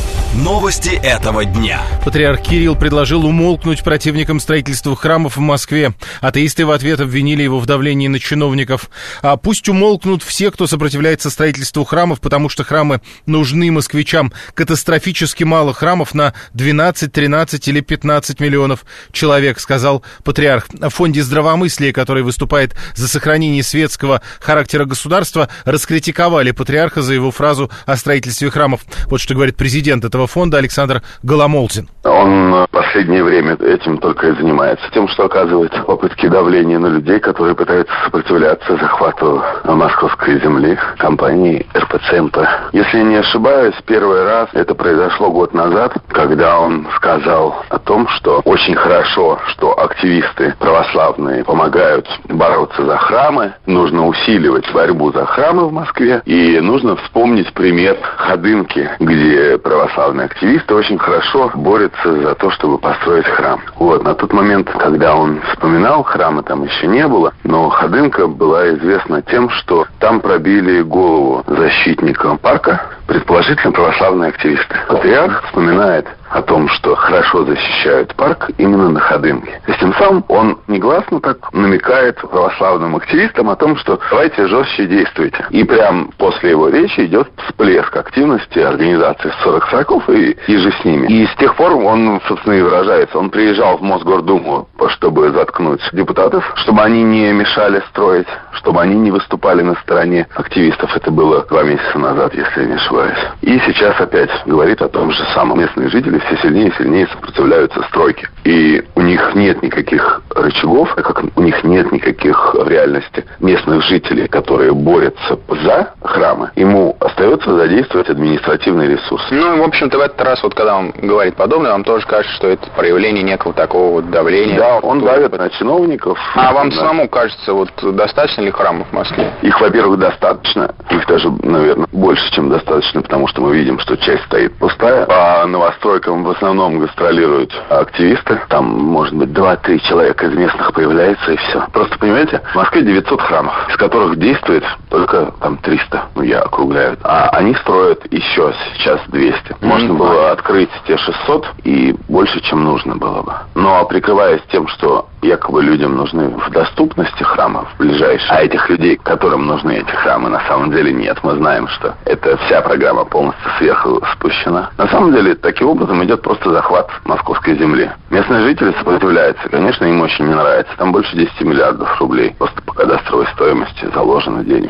Новости этого дня. Патриарх Кирилл предложил умолкнуть противникам строительства храмов в Москве. Атеисты в ответ обвинили его в давлении на чиновников. А пусть умолкнут все, кто сопротивляется строительству храмов, потому что храмы нужны москвичам. Катастрофически мало храмов на двенадцать, тринадцать или пятнадцать миллионов человек, сказал патриарх. В фонде здравомыслия, который выступает за сохранение светского характера государства, раскритиковали патриарха за его фразу о строительстве храмов. Вот что говорит президент этого фонда Александр Голомолдин. Он в последнее время этим только и занимается, тем, что оказывает попытки давления на людей, которые пытаются сопротивляться захвату московской земли компании эр пэ цэ эм пэ. Если я не ошибаюсь, первый раз это произошло год назад, когда он сказал о том, что очень хорошо, что активисты православные помогают бороться за храмы, нужно усиливать борьбу за храмы в Москве, и нужно вспомнить пример Ходынки, где православные активисты очень хорошо борются за то, чтобы построить храм. Вот, на тот момент, когда он вспоминал, храма там еще не было, но Ходынка была известна тем, что там пробили голову защитникам парка, предположительно православные активисты. Патриарх вспоминает о том, что хорошо защищают парк именно на Ходынке. То есть тем самым он негласно так намекает православным активистам о том, что давайте жестче действуйте. И прям после его речи идет всплеск активности организации сорок сороков и, и же с ними. И с тех пор он, собственно, и выражается. Он приезжал в Мосгордуму, чтобы заткнуть депутатов, чтобы они не мешали строить, чтобы они не выступали на стороне активистов. Это было два месяца назад, если я не ошибаюсь. И сейчас опять говорит о том же самом. Местные жители все сильнее и сильнее сопротивляются стройке. И у них нет никаких рычагов, так как у них нет никаких в реальности местных жителей, которые борются за храмы. Ему остается задействовать административный ресурс. Ну, в общем-то, в этот раз, вот когда он говорит подобное, вам тоже кажется, что это проявление некого такого вот давления. Да, он давит на чиновников. А вам самому кажется, вот достаточно ли храмов в Москве? Их, во-первых, достаточно. Их даже, наверное, больше, чем достаточно, потому что мы видим, что часть стоит пустая. По новостройкам в основном гастролируют активисты. Там, может быть, два-три человека из местных появляется, и все. Просто, понимаете, в Москве девятьсот храмов, из которых действует только там триста, ну, я округляю. А они строят еще сейчас двести. Можно было открыть те шестьсот и больше, чем нужно было бы. Но прикрываясь тем, что якобы людям нужны в доступности храмов ближайшие, а этих людей, которым нужны эти храмы, на самом деле нет. Мы знаем, что эта вся программа полностью сверху спущена. На самом деле, таким образом идет просто захват московской земли. Местные жители сопротивляются. Конечно, им очень не нравится. Там больше десяти миллиардов рублей просто по кадастровой стоимости заложено денег.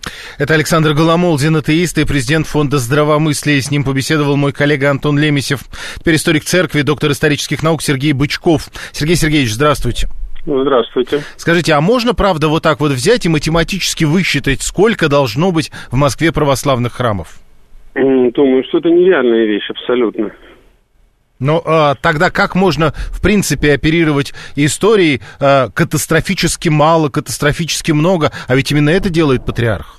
Это Александр Голомолдин, атеист и президент Фонда здравомыслия. С ним побеседовал мой коллега Антон Лемесев. Теперь историк церкви, доктор исторических наук Сергей Бычков. Сергей Сергеевич, здравствуйте. Здравствуйте. Скажите, а можно, правда, вот так вот взять и математически высчитать, сколько должно быть в Москве православных храмов? Думаю, что это нереальная вещь абсолютно. Но а, тогда как можно, в принципе, оперировать историей а, катастрофически мало, катастрофически много, а ведь именно это делает патриарх?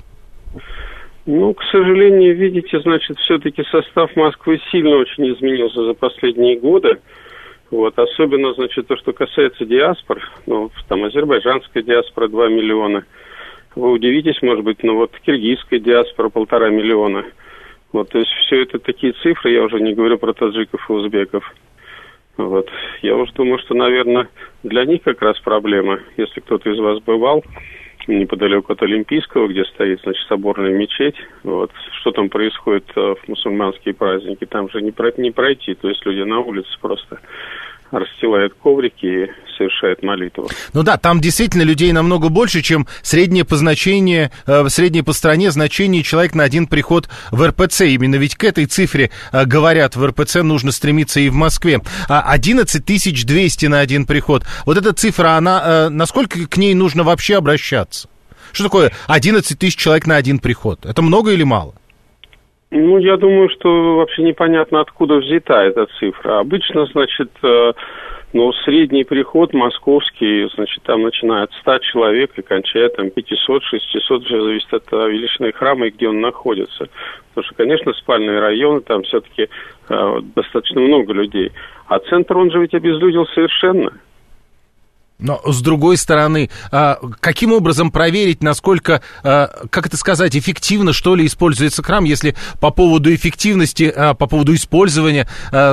Ну, к сожалению, видите, значит, все-таки состав Москвы сильно очень изменился за последние годы. Вот, особенно, значит, то, что касается диаспор, ну, там, азербайджанская диаспора два миллиона. Вы удивитесь, может быть, ну, вот, киргизская диаспора полтора миллиона. Вот, то есть, все это такие цифры, я уже не говорю про таджиков и узбеков. Вот, я уже думаю, что, наверное, для них как раз проблема. Если кто-то из вас бывал неподалеку от Олимпийского, где стоит, значит, соборная мечеть, вот, что там происходит в мусульманские праздники, там же не пройти, то есть люди на улице просто расстилают коврики и совершают молитву. Ну да, там действительно людей намного больше, чем среднее по значению, э, среднее по стране значение человек на один приход в эр пэ цэ. Именно ведь к этой цифре, э, говорят, в эр пэ цэ нужно стремиться и в Москве. А одиннадцать тысяч двести на один приход. Вот эта цифра, она, э, насколько к ней нужно вообще обращаться? Что такое одиннадцать тысяч человек на один приход? Это много или мало? Ну, я думаю, что вообще непонятно, откуда взята эта цифра. Обычно, значит, э, ну, средний приход московский, значит, там начиная от ста человек и кончая там пятьсот, шестьсот, все зависит от величины храма и где он находится. Потому что, конечно, спальные районы, там все-таки э, достаточно много людей. А центр, он же ведь обезлюдил совершенно. Но, с другой стороны, каким образом проверить, насколько, как это сказать, эффективно, что ли, используется храм, если по поводу эффективности, по поводу использования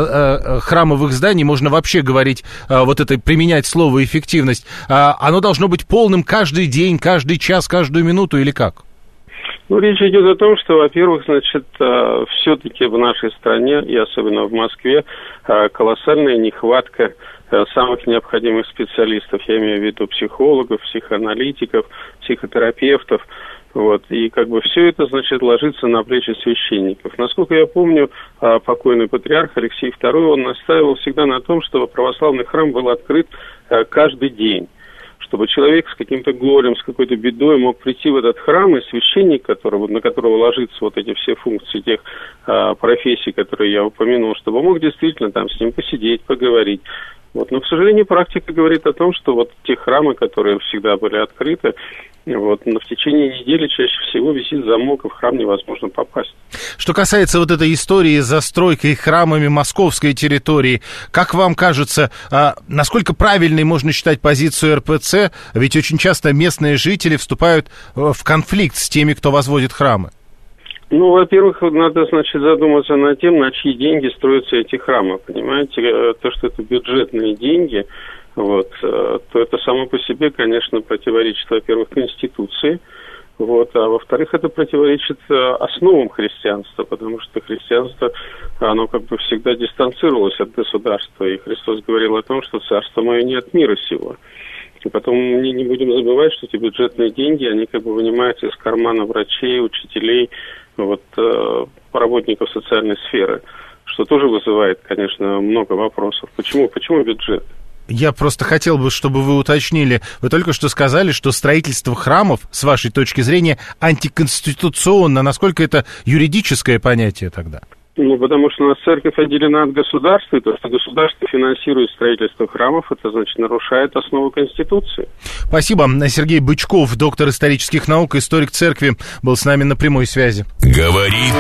храмовых зданий можно вообще говорить, вот это, применять слово «эффективность», оно должно быть полным каждый день, каждый час, каждую минуту или как? Ну, речь идет о том, что, во-первых, значит, все-таки в нашей стране, и особенно в Москве, колоссальная нехватка самых необходимых специалистов, я имею в виду психологов, психоаналитиков, психотерапевтов, вот, и как бы все это, значит, ложится на плечи священников. Насколько я помню, покойный патриарх Алексей второй, он настаивал всегда на том, чтобы православный храм был открыт каждый день, чтобы человек с каким-то горем, с какой-то бедой мог прийти в этот храм, и священник, который, на которого ложатся вот эти все функции тех а, профессий, которые я упомянул, чтобы мог действительно там с ним посидеть, поговорить. Вот. Но, к сожалению, практика говорит о том, что вот те храмы, которые всегда были открыты, вот, но в течение недели чаще всего висит замок, и в храм невозможно попасть. Что касается вот этой истории с застройкой храмами московской территории, как вам кажется, а, насколько правильной можно считать позицию эр пэ цэ? Ведь очень часто местные жители вступают в конфликт с теми, кто возводит храмы. Ну, во-первых, надо, значит, задуматься над тем, на чьи деньги строятся эти храмы, понимаете? То, что это бюджетные деньги, вот, то это само по себе, конечно, противоречит, во-первых, Конституции, вот, а во-вторых, это противоречит основам христианства, потому что христианство, оно как бы всегда дистанцировалось от государства, и Христос говорил о том, что царство мое не от мира сего. И потом мы не будем забывать, что эти бюджетные деньги, они как бы вынимаются из кармана врачей, учителей, вот, э, работников социальной сферы, что тоже вызывает, конечно, много вопросов. Почему, почему бюджет? Я просто хотел бы, чтобы вы уточнили. Вы только что сказали, что строительство храмов, с вашей точки зрения, антиконституционно. Насколько это юридическое понятие тогда? Ну, потому что у нас церковь отделена от государства, и то, что государство финансирует строительство храмов, это, значит, нарушает основу Конституции. Спасибо. Сергей Бычков, доктор исторических наук, историк церкви, был с нами на прямой связи. Говорит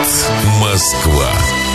Москва.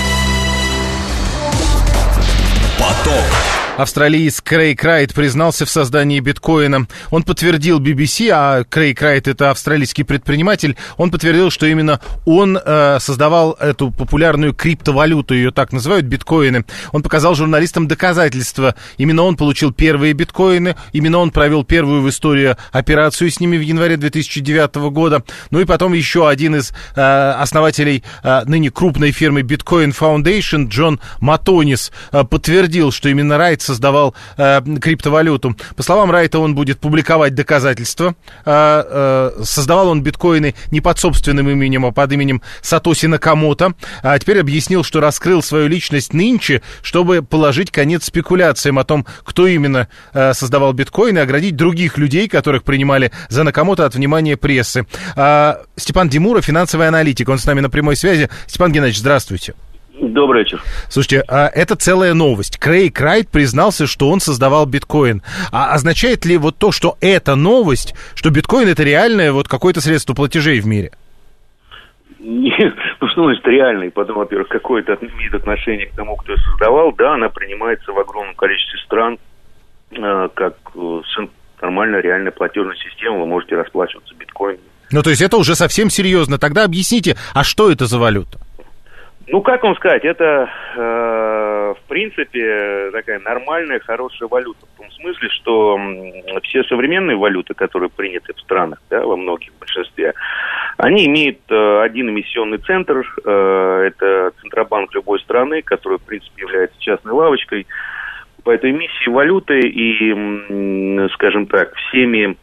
Поток. Австралиец Крейг Райт признался в создании биткоина. Он подтвердил би би си, а Крейг Райт — это австралийский предприниматель, он подтвердил, что именно он э, создавал эту популярную криптовалюту, ее так называют, биткоины. Он показал журналистам доказательства. Именно он получил первые биткоины, именно он провел первую в истории операцию с ними в январе две тысячи девятого года. Ну и потом еще один из э, основателей э, ныне крупной фирмы Bitcoin Foundation, Джон Матонис, э, подтвердил, что именно Райт создавал э, криптовалюту. По словам Райта, он будет публиковать доказательства. Э, э, создавал он биткоины не под собственным именем, а под именем Сатоси Накамото. А теперь объяснил, что раскрыл свою личность нынче, чтобы положить конец спекуляциям о том, кто именно э, создавал биткоины, и оградить других людей, которых принимали за Накамото, от внимания прессы. А, Степан Димура, финансовый аналитик, он с нами на прямой связи. Степан Геннадьевич, здравствуйте. Добрый вечер. Слушайте, а это целая новость. Крейг Райт признался, что он создавал биткоин. А означает ли вот то, что это новость, что биткоин — это реальное вот какое-то средство платежей в мире? Нет, ну что значит реальный? Потом, во-первых, какое-то имеет отношение к тому, кто ее создавал. Да, она принимается в огромном количестве стран э, как э, нормальная реальная платежная система. Вы можете расплачиваться биткоином. Ну, то есть это уже совсем серьезно. Тогда объясните, а что это за валюта? Ну, как вам сказать, это, э, в принципе, такая нормальная, хорошая валюта. В том смысле, что э, все современные валюты, которые приняты в странах, да, во многих, в большинстве, они имеют э, один эмиссионный центр. Э, это Центробанк любой страны, который, в принципе, является частной лавочкой. По этой эмиссии валюты и, э, скажем так, всеми...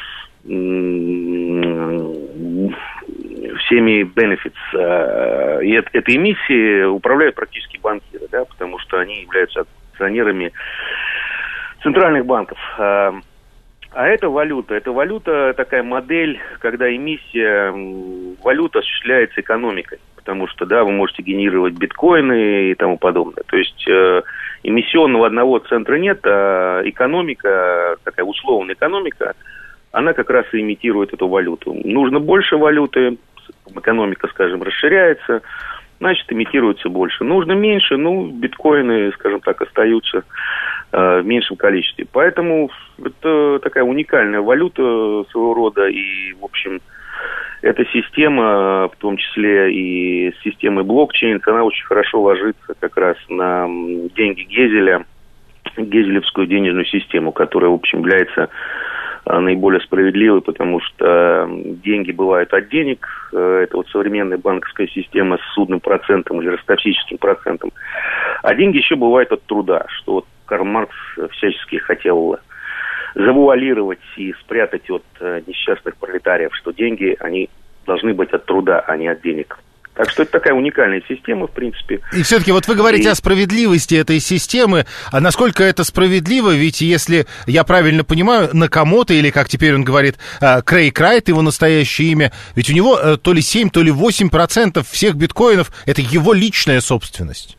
всеми benefits и от этой эмиссии управляют практически банкиры, да, потому что они являются акционерами центральных банков. А эта валюта, это валюта, такая модель, когда эмиссия валюты осуществляется экономикой, потому что, да, вы можете генерировать биткоины и тому подобное. То есть эмиссионного одного центра нет, а экономика, такая условная экономика, она как раз и имитирует эту валюту. Нужно больше валюты, экономика, скажем, расширяется, значит, имитируется больше. Нужно меньше, ну, биткоины, скажем так, остаются э, в меньшем количестве. Поэтому это такая уникальная валюта своего рода, и, в общем, эта система, в том числе и с системой блокчейн, она очень хорошо ложится как раз на деньги Гезеля, гезелевскую денежную систему, которая, в общем, является наиболее справедливой, потому что деньги бывают от денег, это вот современная банковская система с судным процентом или ростовщическим процентом, а деньги еще бывают от труда, что вот Карл Маркс всячески хотел завуалировать и спрятать от несчастных пролетариев, что деньги, они должны быть от труда, а не от денег. Так что это такая уникальная система, в принципе. И все-таки вот вы говорите и... о справедливости этой системы. А насколько это справедливо? Ведь если я правильно понимаю, Накамото, или, как теперь он говорит, Крейг Райт, его настоящее имя, ведь у него то ли семь, то ли восемь процентов всех биткоинов — это его личная собственность.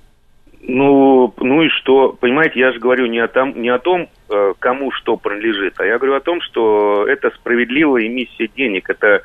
Ну, ну и что? Понимаете, я же говорю не о том, не о том, кому что принадлежит, а я говорю о том, что это справедливая эмиссия денег, это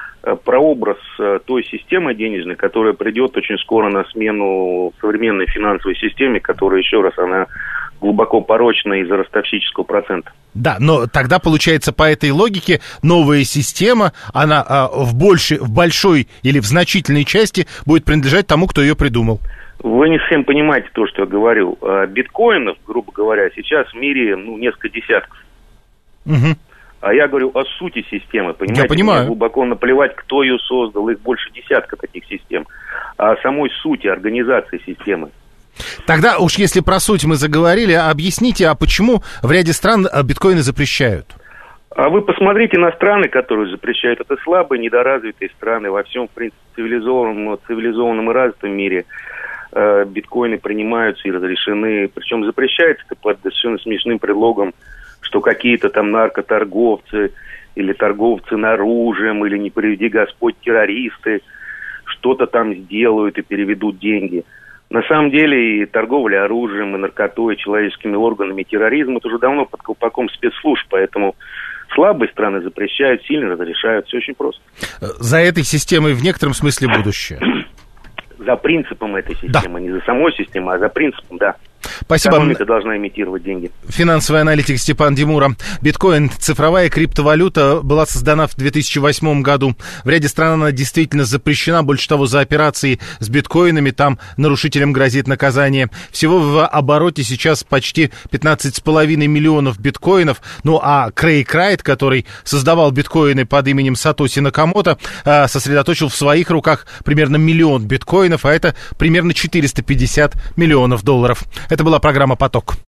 прообраз той системы денежной, которая придет очень скоро на смену современной финансовой системе, которая, еще раз, она глубоко порочна из-за ростовщического процента. Да, но тогда, получается, по этой логике новая система, она а, в, больше, в большой или в значительной части будет принадлежать тому, кто ее придумал. Вы не совсем понимаете то, что я говорю. Биткоинов, грубо говоря, сейчас в мире ну, несколько десятков. Угу. А я говорю о сути системы, понимаете? Я понимаю. Мне глубоко наплевать, кто ее создал, их больше десятка таких систем. А о самой сути организации системы. Тогда уж если про суть мы заговорили, объясните, а почему в ряде стран биткоины запрещают? А вы посмотрите на страны, которые запрещают. Это слабые, недоразвитые страны. Во всем, в принципе, цивилизованном, цивилизованном и развитом мире э, биткоины принимаются и разрешены. Причем запрещается это под совершенно смешным предлогом, что какие-то там наркоторговцы или торговцы оружием, или, не приведи Господь, террористы что-то там сделают и переведут деньги. На самом деле и торговля оружием, и наркотой, и человеческими органами, и терроризм — это уже давно под колпаком спецслужб, поэтому слабые страны запрещают, сильные разрешают, все очень просто. За этой системой в некотором смысле будущее? За принципом этой системы, да. Не за самой системой, а за принципом, да. Спасибо. Экономика должна имитировать деньги. Финансовый аналитик Степан Димура. Биткоин, цифровая криптовалюта, была создана в две тысячи восьмом году. В ряде стран она действительно запрещена. Больше того, за операции с биткоинами там нарушителям грозит наказание. Всего в обороте сейчас почти пятнадцать с половиной миллионов биткоинов. Ну а Крейг Райт, который создавал биткоины под именем Сатоси Накамото, сосредоточил в своих руках примерно миллион биткоинов, а это примерно четыреста пятьдесят миллионов долларов. Это была программа «Поток».